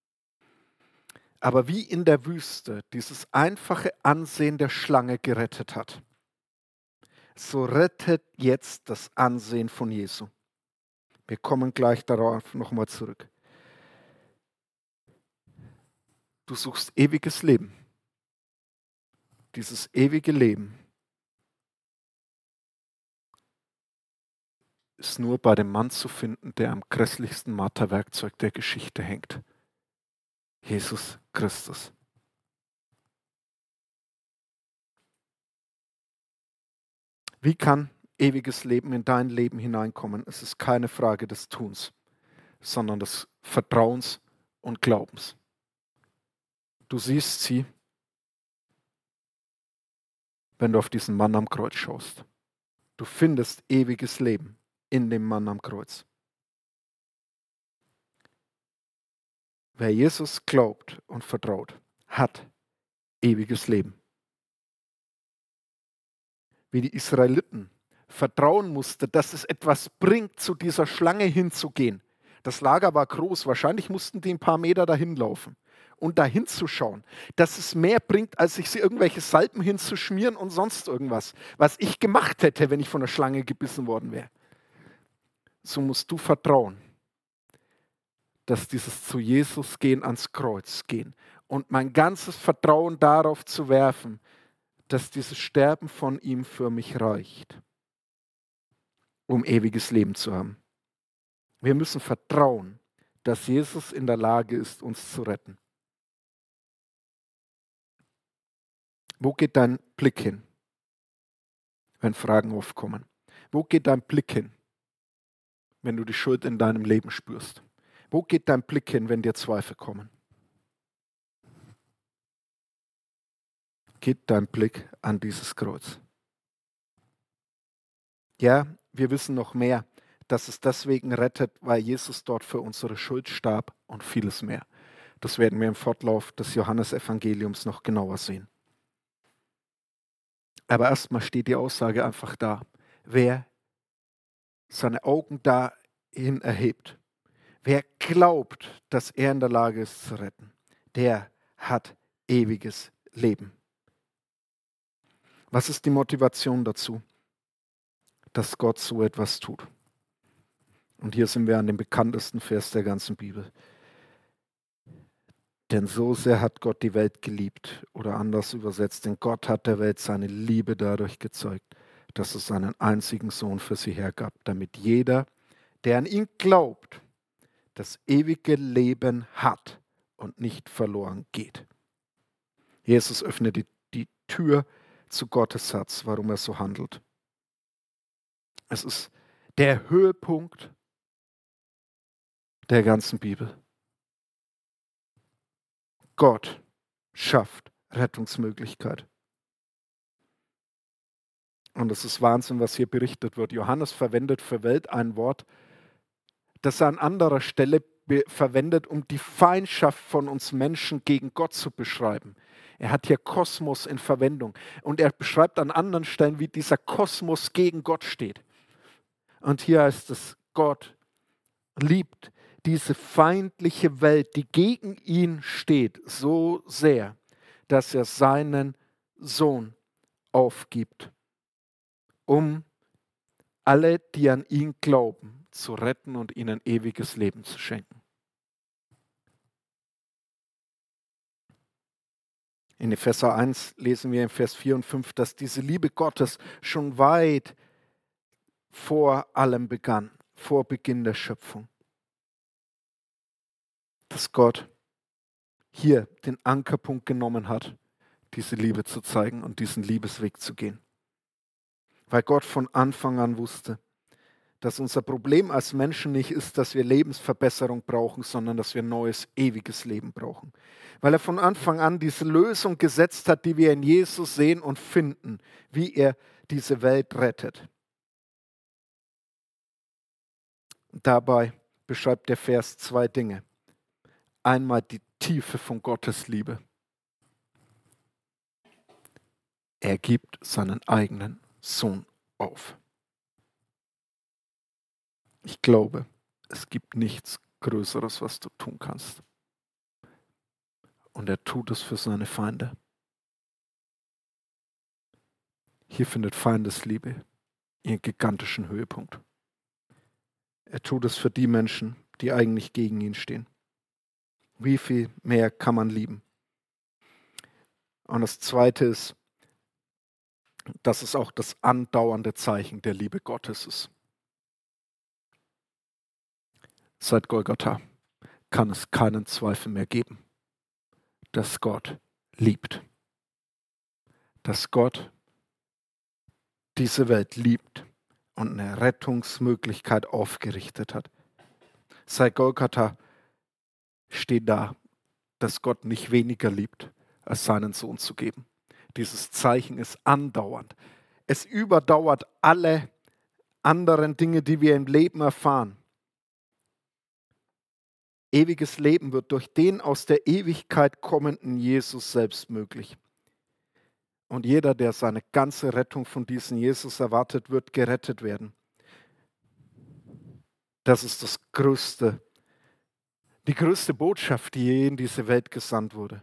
Aber wie in der Wüste dieses einfache Ansehen der Schlange gerettet hat, so rettet jetzt das Ansehen von Jesu. Wir kommen gleich darauf nochmal zurück. Du suchst ewiges Leben. Dieses ewige Leben ist nur bei dem Mann zu finden, der am grässlichsten Marterwerkzeug der Geschichte hängt. Jesus Christus. Wie kann ewiges Leben in dein Leben hineinkommen? Es ist keine Frage des Tuns, sondern des Vertrauens und Glaubens. Du siehst sie, wenn du auf diesen Mann am Kreuz schaust. Du findest ewiges Leben in dem Mann am Kreuz. Wer Jesus glaubt und vertraut, hat ewiges Leben. Wie die Israeliten vertrauen mussten, dass es etwas bringt, zu dieser Schlange hinzugehen. Das Lager war groß, wahrscheinlich mussten die ein paar Meter dahin laufen und dahin zu schauen, dass es mehr bringt, als sich irgendwelche Salben hinzuschmieren und sonst irgendwas, was ich gemacht hätte, wenn ich von der Schlange gebissen worden wäre. So musst du vertrauen, dass dieses zu Jesus gehen, ans Kreuz gehen und mein ganzes Vertrauen darauf zu werfen, dass dieses Sterben von ihm für mich reicht, um ewiges Leben zu haben. Wir müssen vertrauen, dass Jesus in der Lage ist, uns zu retten. Wo geht dein Blick hin, wenn Fragen aufkommen? Wo geht dein Blick hin, wenn du die Schuld in deinem Leben spürst? Wo geht dein Blick hin, wenn dir Zweifel kommen? Geht dein Blick an dieses Kreuz. Ja, wir wissen noch mehr, dass es deswegen rettet, weil Jesus dort für unsere Schuld starb und vieles mehr. Das werden wir im Fortlauf des Johannesevangeliums noch genauer sehen. Aber erstmal steht die Aussage einfach da. Wer seine Augen dahin erhebt, wer glaubt, dass er in der Lage ist zu retten, der hat ewiges Leben. Was ist die Motivation dazu, dass Gott so etwas tut? Und hier sind wir an dem bekanntesten Vers der ganzen Bibel. Denn so sehr hat Gott die Welt geliebt, oder anders übersetzt, denn Gott hat der Welt seine Liebe dadurch gezeugt, dass es seinen einzigen Sohn für sie hergab, damit jeder, der an ihn glaubt, das ewige Leben hat und nicht verloren geht. Jesus öffnet die, die Tür zu Gottes Herz, warum er so handelt. Es ist der Höhepunkt der ganzen Bibel. Gott schafft Rettungsmöglichkeit. Und es ist Wahnsinn, was hier berichtet wird. Johannes verwendet für Welt ein Wort, das er an anderer Stelle verwendet, um die Feindschaft von uns Menschen gegen Gott zu beschreiben. Er hat hier Kosmos in Verwendung. Und er beschreibt an anderen Stellen, wie dieser Kosmos gegen Gott steht. Und hier heißt es, Gott liebt diese feindliche Welt, die gegen ihn steht, so sehr, dass er seinen Sohn aufgibt, um alle, die an ihn glauben, zu retten und ihnen ewiges Leben zu schenken. In Epheser eins lesen wir in Vers vier und fünf, dass diese Liebe Gottes schon weit vor allem begann, vor Beginn der Schöpfung. Dass Gott hier den Ankerpunkt genommen hat, diese Liebe zu zeigen und diesen Liebesweg zu gehen. Weil Gott von Anfang an wusste, dass unser Problem als Menschen nicht ist, dass wir Lebensverbesserung brauchen, sondern dass wir neues, ewiges Leben brauchen. Weil er von Anfang an diese Lösung gesetzt hat, die wir in Jesus sehen und finden, wie er diese Welt rettet. Dabei beschreibt der Vers zwei Dinge. Einmal die Tiefe von Gottes Liebe. Er gibt seinen eigenen Sohn auf. Ich glaube, es gibt nichts Größeres, was du tun kannst. Und er tut es für seine Feinde. Hier findet Feindesliebe ihren gigantischen Höhepunkt. Er tut es für die Menschen, die eigentlich gegen ihn stehen. Wie viel mehr kann man lieben? Und das Zweite ist, dass es auch das andauernde Zeichen der Liebe Gottes ist. Seit Golgatha kann es keinen Zweifel mehr geben, dass Gott liebt. Dass Gott diese Welt liebt und eine Rettungsmöglichkeit aufgerichtet hat. Seit Golgatha steht da, dass Gott nicht weniger liebt, als seinen Sohn zu geben. Dieses Zeichen ist andauernd. Es überdauert alle anderen Dinge, die wir im Leben erfahren. Ewiges Leben wird durch den aus der Ewigkeit kommenden Jesus selbst möglich. Und jeder, der seine ganze Rettung von diesem Jesus erwartet, wird gerettet werden. Das ist das größte, die größte Botschaft, die je in diese Welt gesandt wurde.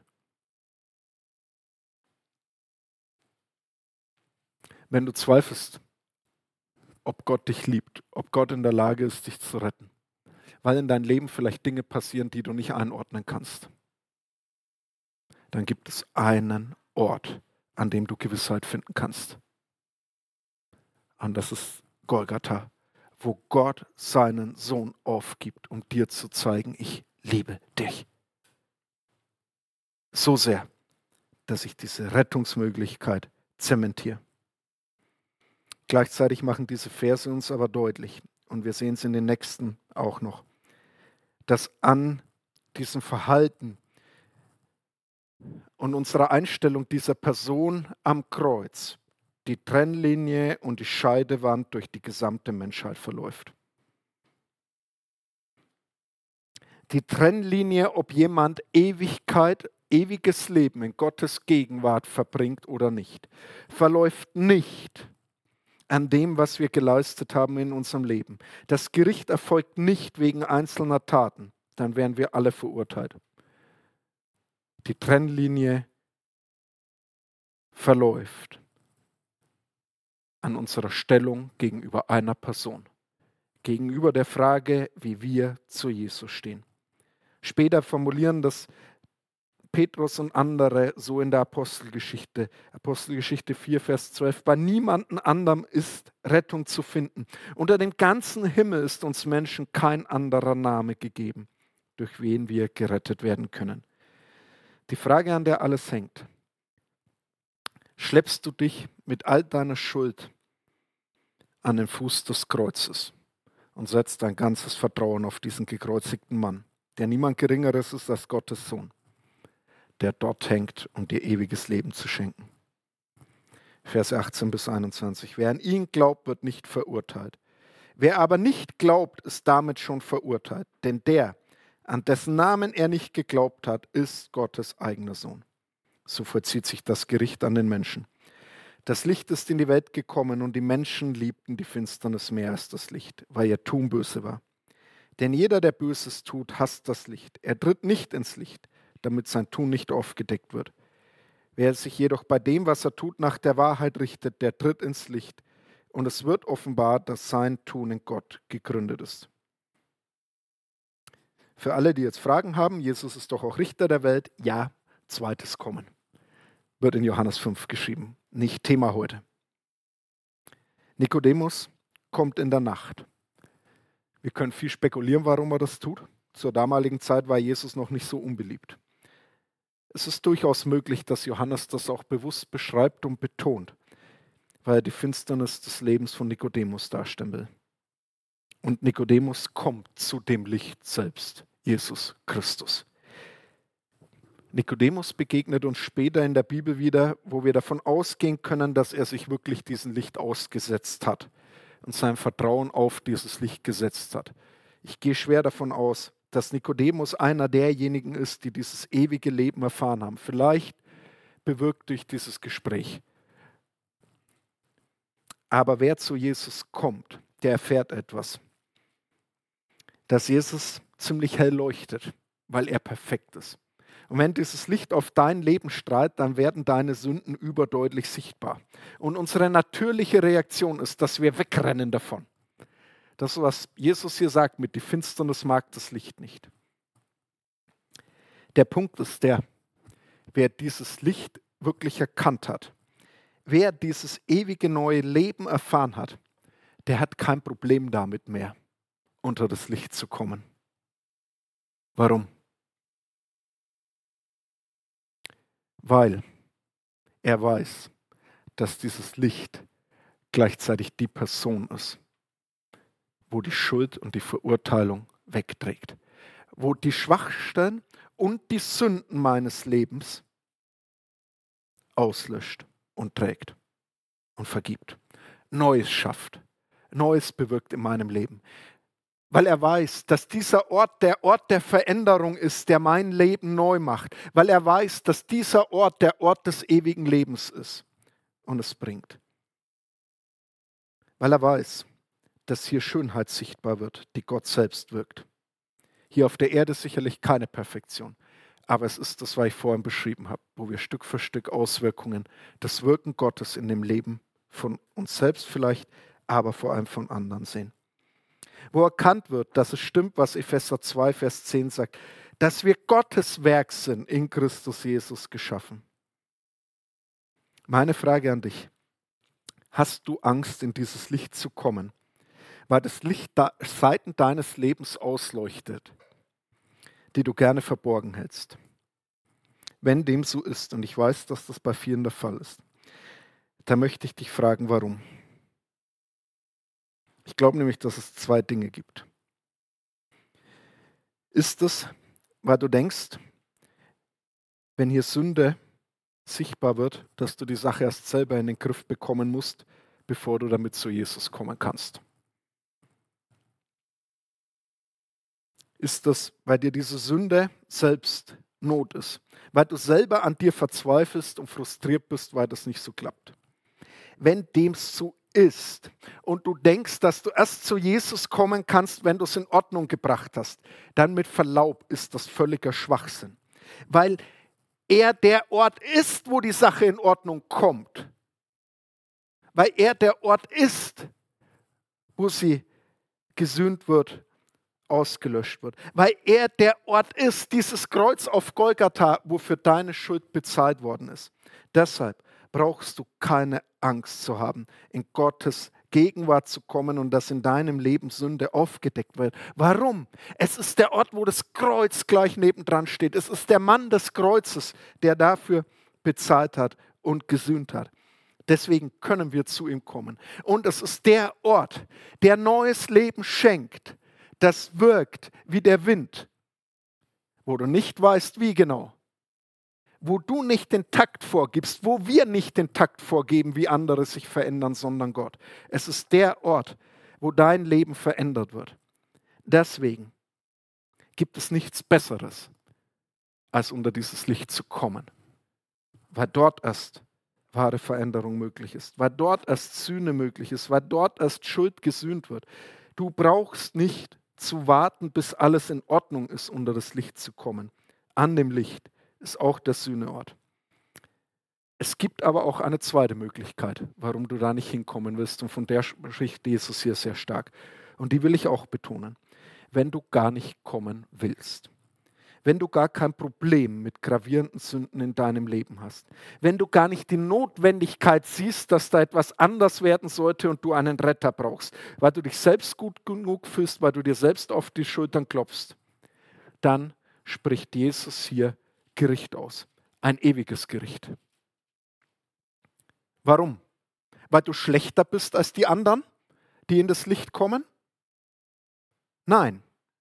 Wenn du zweifelst, ob Gott dich liebt, ob Gott in der Lage ist, dich zu retten, weil in deinem Leben vielleicht Dinge passieren, die du nicht einordnen kannst, dann gibt es einen Ort, an dem du Gewissheit finden kannst. Und das ist Golgatha, wo Gott seinen Sohn aufgibt, um dir zu zeigen, ich liebe dich. So sehr, dass ich diese Rettungsmöglichkeit zementiere. Gleichzeitig machen diese Verse uns aber deutlich, und wir sehen es in den nächsten auch noch, dass an diesem Verhalten und unserer Einstellung dieser Person am Kreuz die Trennlinie und die Scheidewand durch die gesamte Menschheit verläuft. Die Trennlinie, ob jemand Ewigkeit, ewiges Leben in Gottes Gegenwart verbringt oder nicht, verläuft nicht an dem, was wir geleistet haben in unserem Leben. Das Gericht erfolgt nicht wegen einzelner Taten, dann wären wir alle verurteilt. Die Trennlinie verläuft an unserer Stellung gegenüber einer Person, gegenüber der Frage, wie wir zu Jesus stehen. Später formulieren das Petrus und andere so in der Apostelgeschichte. Apostelgeschichte vier, Vers zwölf. Bei niemandem anderem ist Rettung zu finden. Unter dem ganzen Himmel ist uns Menschen kein anderer Name gegeben, durch wen wir gerettet werden können. Die Frage, an der alles hängt: Schleppst du dich mit all deiner Schuld an den Fuß des Kreuzes und setzt dein ganzes Vertrauen auf diesen gekreuzigten Mann, der niemand Geringeres ist als Gottes Sohn, der dort hängt, um dir ewiges Leben zu schenken? Verse achtzehn bis einundzwanzig. Wer an ihn glaubt, wird nicht verurteilt. Wer aber nicht glaubt, ist damit schon verurteilt. Denn der, an dessen Namen er nicht geglaubt hat, ist Gottes eigener Sohn. So vollzieht sich das Gericht an den Menschen. Das Licht ist in die Welt gekommen und die Menschen liebten die Finsternis mehr als das Licht, weil ihr Tun böse war. Denn jeder, der Böses tut, hasst das Licht. Er tritt nicht ins Licht, damit sein Tun nicht aufgedeckt wird. Wer sich jedoch bei dem, was er tut, nach der Wahrheit richtet, der tritt ins Licht. Und es wird offenbar, dass sein Tun in Gott gegründet ist. Für alle, die jetzt Fragen haben, Jesus ist doch auch Richter der Welt. Ja, zweites Kommen. Wird in Johannes fünf geschrieben. Nicht Thema heute. Nikodemus kommt in der Nacht. Wir können viel spekulieren, warum er das tut. Zur damaligen Zeit war Jesus noch nicht so unbeliebt. Es ist durchaus möglich, dass Johannes das auch bewusst beschreibt und betont, weil er die Finsternis des Lebens von Nikodemus darstellen will. Und Nikodemus kommt zu dem Licht selbst, Jesus Christus. Nikodemus begegnet uns später in der Bibel wieder, wo wir davon ausgehen können, dass er sich wirklich diesem Licht ausgesetzt hat und sein Vertrauen auf dieses Licht gesetzt hat. Ich gehe schwer davon aus, dass Nikodemus einer derjenigen ist, die dieses ewige Leben erfahren haben. Vielleicht bewirkt durch dieses Gespräch. Aber wer zu Jesus kommt, der erfährt etwas. Dass Jesus ziemlich hell leuchtet, weil er perfekt ist. Und wenn dieses Licht auf dein Leben strahlt, dann werden deine Sünden überdeutlich sichtbar. Und unsere natürliche Reaktion ist, dass wir wegrennen davon. Das, was Jesus hier sagt, mit die Finsternis mag das Licht nicht. Der Punkt ist der, wer dieses Licht wirklich erkannt hat, wer dieses ewige neue Leben erfahren hat, der hat kein Problem damit mehr, unter das Licht zu kommen. Warum? Weil er weiß, dass dieses Licht gleichzeitig die Person ist, wo die Schuld und die Verurteilung wegträgt, wo die Schwachstellen und die Sünden meines Lebens auslöscht und trägt und vergibt, Neues schafft, Neues bewirkt in meinem Leben. Weil er weiß, dass dieser Ort der Ort der Veränderung ist, der mein Leben neu macht. Weil er weiß, dass dieser Ort der Ort des ewigen Lebens ist und es bringt. Weil er weiß, dass hier Schönheit sichtbar wird, die Gott selbst wirkt. Hier auf der Erde sicherlich keine Perfektion, aber es ist das, was ich vorhin beschrieben habe, wo wir Stück für Stück Auswirkungen des Wirken Gottes in dem Leben von uns selbst vielleicht, aber vor allem von anderen sehen. Wo erkannt wird, dass es stimmt, was Epheser zwei, Vers zehn sagt, dass wir Gottes Werk sind, in Christus Jesus geschaffen. Meine Frage an dich, hast du Angst, in dieses Licht zu kommen, weil das Licht da Seiten deines Lebens ausleuchtet, die du gerne verborgen hältst? Wenn dem so ist, und ich weiß, dass das bei vielen der Fall ist, dann möchte ich dich fragen, warum? Ich glaube nämlich, dass es zwei Dinge gibt. Ist es, weil du denkst, wenn hier Sünde sichtbar wird, dass du die Sache erst selber in den Griff bekommen musst, bevor du damit zu Jesus kommen kannst? Ist das, weil dir diese Sünde selbst Not ist, weil du selber an dir verzweifelst und frustriert bist, weil das nicht so klappt? Wenn dem so ist und du denkst, dass du erst zu Jesus kommen kannst, wenn du es in Ordnung gebracht hast, dann mit Verlaub ist das völliger Schwachsinn. Weil er der Ort ist, wo die Sache in Ordnung kommt. Weil er der Ort ist, wo sie gesühnt wird, ausgelöscht wird. Weil er der Ort ist, dieses Kreuz auf Golgatha, wo für deine Schuld bezahlt worden ist. Deshalb brauchst du keine Angst zu haben, in Gottes Gegenwart zu kommen und dass in deinem Leben Sünde aufgedeckt wird. Warum? Es ist der Ort, wo das Kreuz gleich nebendran steht. Es ist der Mann des Kreuzes, der dafür bezahlt hat und gesühnt hat. Deswegen können wir zu ihm kommen. Und es ist der Ort, der neues Leben schenkt, das wirkt wie der Wind, wo du nicht weißt, wie genau. Wo du nicht den Takt vorgibst, wo wir nicht den Takt vorgeben, wie andere sich verändern, sondern Gott. Es ist der Ort, wo dein Leben verändert wird. Deswegen gibt es nichts Besseres, als unter dieses Licht zu kommen weil dort erst wahre Veränderung möglich ist, weil dort erst Sühne möglich ist, weil dort erst Schuld gesühnt wird. Du brauchst nicht zu warten, bis alles in Ordnung ist, unter das Licht zu kommen. An dem Licht ist auch der Sühneort. Es gibt aber auch eine zweite Möglichkeit, warum du da nicht hinkommen willst. Und von der spricht Jesus hier sehr stark. Und die will ich auch betonen. Wenn du gar nicht kommen willst. Wenn du gar kein Problem mit gravierenden Sünden in deinem Leben hast. Wenn du gar nicht die Notwendigkeit siehst, dass da etwas anders werden sollte und du einen Retter brauchst, weil du dich selbst gut genug fühlst, weil du dir selbst auf die Schultern klopfst, dann spricht Jesus hier Gericht aus. Ein ewiges Gericht. Warum? Weil du schlechter bist als die anderen, die in das Licht kommen? Nein.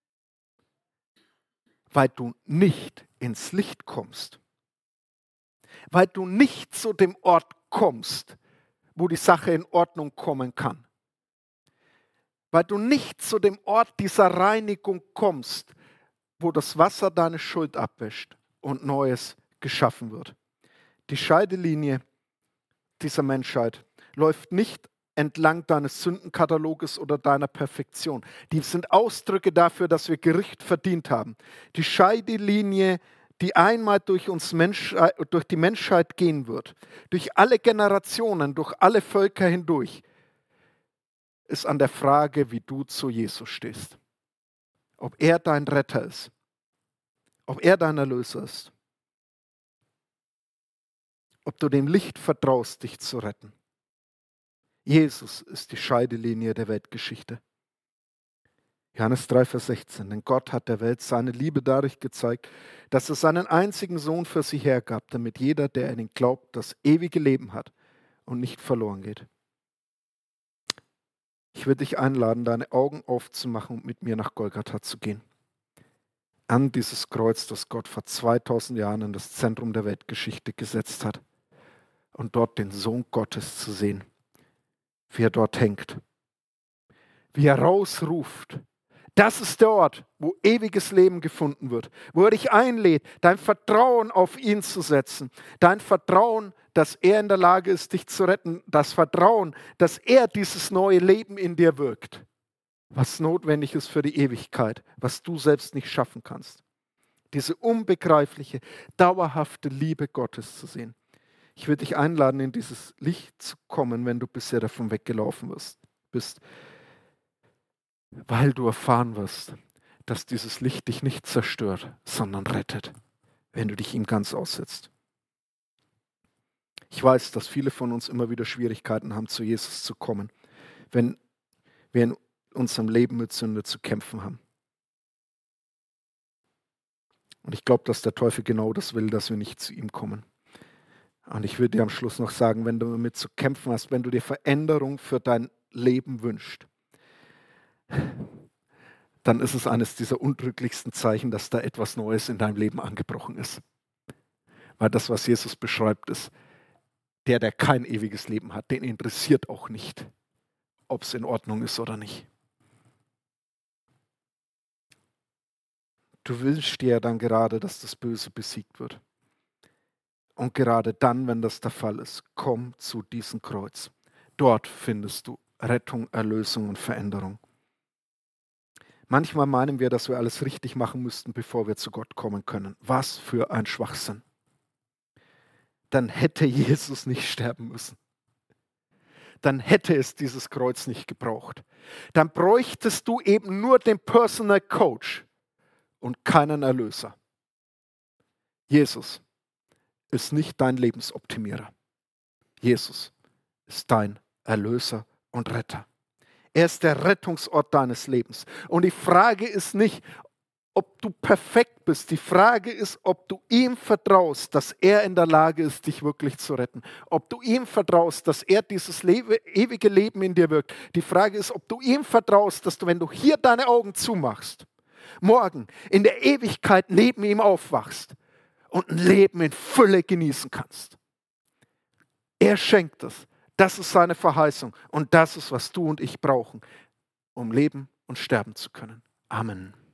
Weil du nicht ins Licht kommst. Weil du nicht zu dem Ort kommst, wo die Sache in Ordnung kommen kann. Weil du nicht zu dem Ort dieser Reinigung kommst, wo das Wasser deine Schuld abwäscht und Neues geschaffen wird. Die Scheidelinie dieser Menschheit läuft nicht entlang deines Sündenkataloges oder deiner Perfektion. Die sind Ausdrücke dafür, dass wir Gericht verdient haben. Die Scheidelinie, die einmal durch, uns Menschheit, durch die Menschheit gehen wird, durch alle Generationen, durch alle Völker hindurch, ist an der Frage, wie du zu Jesus stehst. Ob er dein Retter ist, ob er dein Erlöser ist, ob du dem Licht vertraust, dich zu retten. Jesus ist die Scheidelinie der Weltgeschichte. Johannes drei, Vers sechzehn. Denn Gott hat der Welt seine Liebe dadurch gezeigt, dass er seinen einzigen Sohn für sie hergab, damit jeder, der an ihn glaubt, das ewige Leben hat und nicht verloren geht. Ich würde dich einladen, deine Augen aufzumachen und mit mir nach Golgatha zu gehen. An dieses Kreuz, das Gott vor zweitausend Jahren in das Zentrum der Weltgeschichte gesetzt hat. Und dort den Sohn Gottes zu sehen, wie er dort hängt, wie er rausruft. Das ist der Ort, wo ewiges Leben gefunden wird, wo er dich einlädt, dein Vertrauen auf ihn zu setzen, dein Vertrauen, dass er in der Lage ist, dich zu retten, das Vertrauen, dass er dieses neue Leben in dir wirkt, was notwendig ist für die Ewigkeit, was du selbst nicht schaffen kannst. Diese unbegreifliche, dauerhafte Liebe Gottes zu sehen. Ich würde dich einladen, in dieses Licht zu kommen, wenn du bisher davon weggelaufen bist, weil du erfahren wirst, dass dieses Licht dich nicht zerstört, sondern rettet, wenn du dich ihm ganz aussetzt. Ich weiß, dass viele von uns immer wieder Schwierigkeiten haben, zu Jesus zu kommen, wenn wir in unserem Leben mit Sünde zu kämpfen haben. Und ich glaube, dass der Teufel genau das will, dass wir nicht zu ihm kommen. Und ich würde dir am Schluss noch sagen, wenn du damit zu kämpfen hast, wenn du dir Veränderung für dein Leben wünschst, dann ist es eines dieser untrüglichsten Zeichen, dass da etwas Neues in deinem Leben angebrochen ist. Weil das, was Jesus beschreibt, ist, der, der kein ewiges Leben hat, den interessiert auch nicht, ob es in Ordnung ist oder nicht. Du wünschst dir ja dann gerade, dass das Böse besiegt wird. Und gerade dann, wenn das der Fall ist, komm zu diesem Kreuz. Dort findest du Rettung, Erlösung und Veränderung. Manchmal meinen wir, dass wir alles richtig machen müssten, bevor wir zu Gott kommen können. Was für ein Schwachsinn. Dann hätte Jesus nicht sterben müssen. Dann hätte es dieses Kreuz nicht gebraucht. Dann bräuchtest du eben nur den Personal Coach und keinen Erlöser. Jesus ist nicht dein Lebensoptimierer. Jesus ist dein Erlöser und Retter. Er ist der Rettungsort deines Lebens. Und die Frage ist nicht, ob du perfekt bist. Die Frage ist, ob du ihm vertraust, dass er in der Lage ist, dich wirklich zu retten. Ob du ihm vertraust, dass er dieses Lebe, ewige Leben in dir wirkt. Die Frage ist, ob du ihm vertraust, dass du, wenn du hier deine Augen zumachst, morgen in der Ewigkeit neben ihm aufwachst und ein Leben in Fülle genießen kannst. Er schenkt es. Das ist seine Verheißung. Und das ist, was du und ich brauchen, um leben und sterben zu können. Amen.